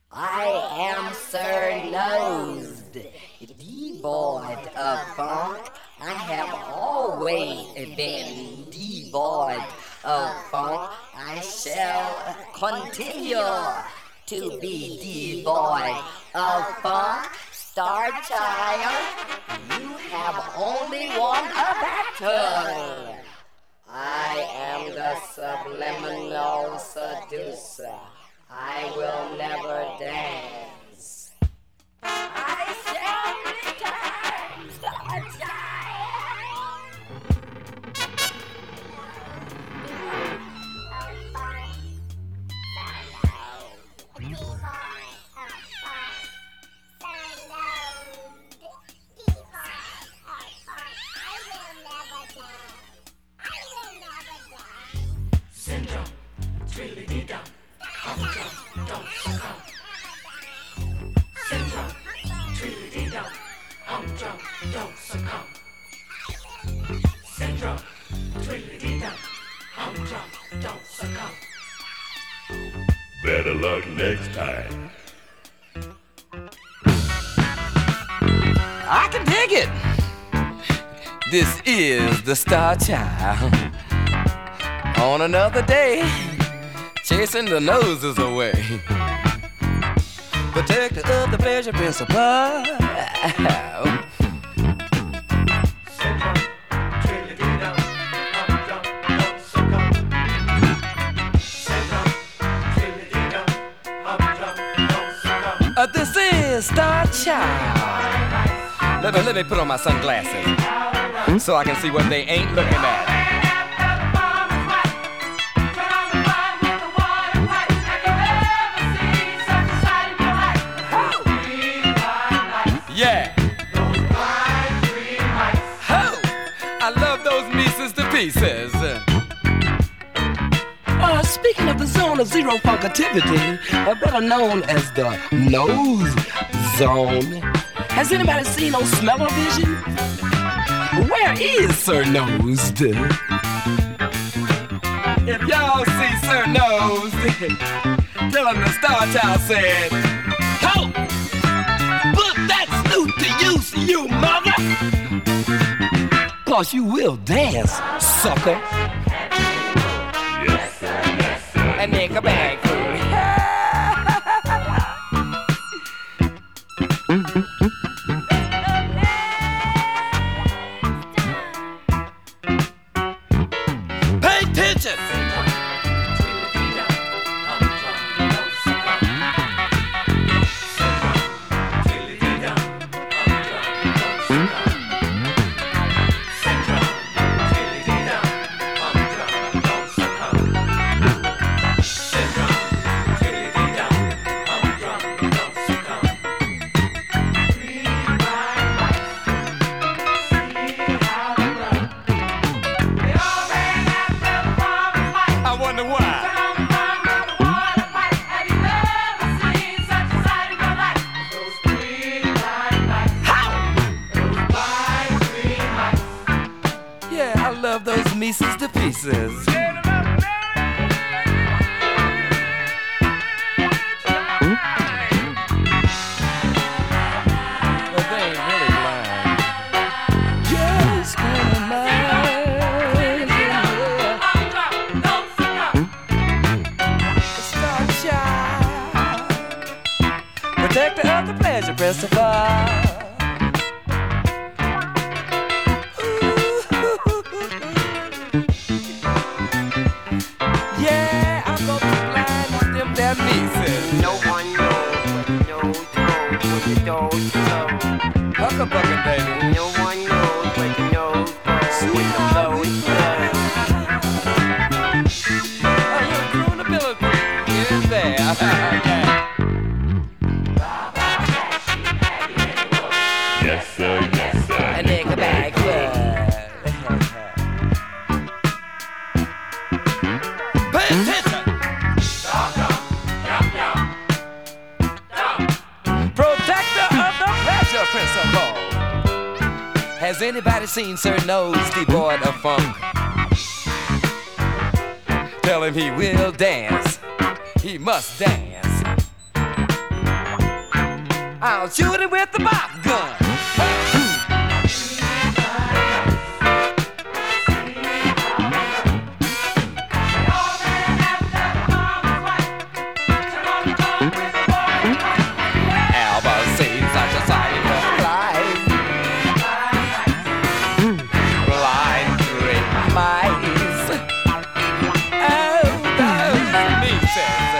I am Sir Nosed, devoid of funk. I have always been devoid of funk. I shall continue to be devoid of funk. Star Child, you have only won a battle. I am the subliminal seducer. I will never dance. I shall return, Star Child. Syndrome, tweedledee-dum, humdrum, don't succumb. Syndrome, tweedledee-dum, humdrum, don't succumb. Syndrome, tweedledee-dum, humdrum, don't succumb. Better luck next time. I can dig it. This is the Star Child. On another day, chasing the noses away. Protector of the pleasure principle. Syndrome, tweedledee-dum, humdrum, don't succumb. Syndrome, tweedledee-dum, humdrum, don't succumb. This is Star Child. Let me put on my sunglasses so I can see what they ain't looking at. Yeah. Ho! I love those Mises to pieces. Speaking of the zone of zero funkativity, better known as the nose zone. Has anybody seen no smell-o-vision? Where is Sir Nosed? If y'all see Sir Nosed, tell him the Star Child said, "Ho! Put that snoot to use, you mother! 'Cause you will dance, sucker." Yes, sir, yes, sir. And nigga bag food. Pay attention! Tweedledee-dum, humdrum, don't succumb. Syndrome, tweedledee-dum, humdrum, don't succumb. Syndrome, tweedledee-dum, humdrum, don't succumb. Syndrome, tweedledee-dum, humdrum, don't succumb. Read my rights, see how to run. They all ran after the promised life. I wonder why. Turn the run with the water pipe. Have you ever seen such a sight in your life? Those green line lights. Those bright green lights. Yeah, I love those Mises to pieces. But they ain't really blind. Just gonna mind, yeah. Don't succumb. Star Child, protector of the pleasure principle. Yeah, I'm gonna be blind with them damn Mises. No one knows what the nose knows, what the nose knows. Huckabucking, baby. No one knows what the nose knows, what the nose knows. A little croonability is there. Yeah. Yes, sir, yes, sir. A nigga bag full. Pay attention. Protector of the pleasure principle. Has anybody seen Sir Nose devoid of funk? Tell him he will dance. He must dance. I'll shoot it with the pop gun. Ever seen such a sight in your life? Blind great mice. Oh, those nieces.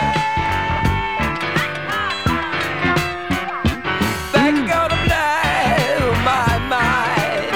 They're gonna blow my mind.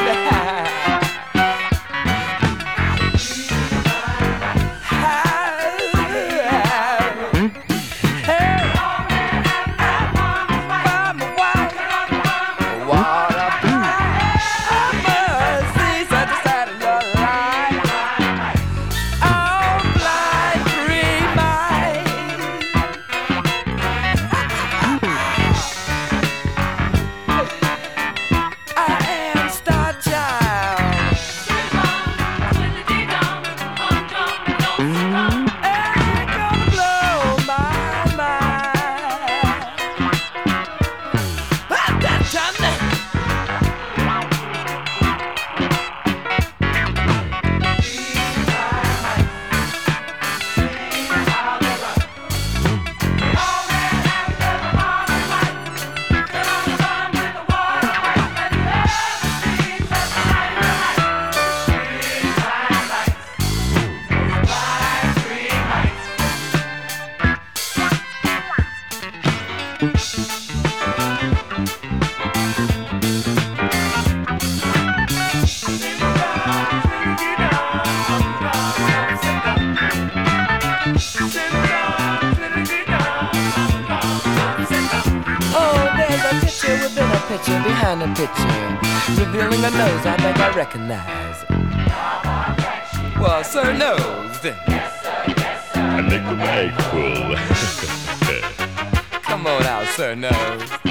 Picture behind the picture, revealing a nose I think I recognize. Well, Sir Nosed. I make the bag full. Come on out, Sir Nose.